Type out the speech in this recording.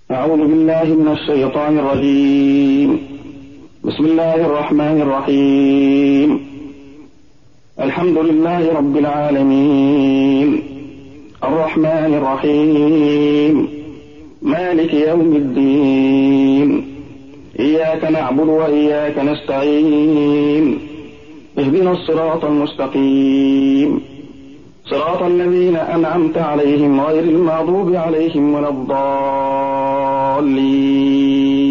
أعوذ بالله من الشيطان الرجيم. بسم الله الرحمن الرحيم. الحمد لله رب العالمين، الرحمن الرحيم، مالك يوم الدين، إياك نعبد وإياك نستعين، اهدنا الصراط المستقيم، صراط الذين أنعمت عليهم غير المغضوب عليهم ولا الضالين.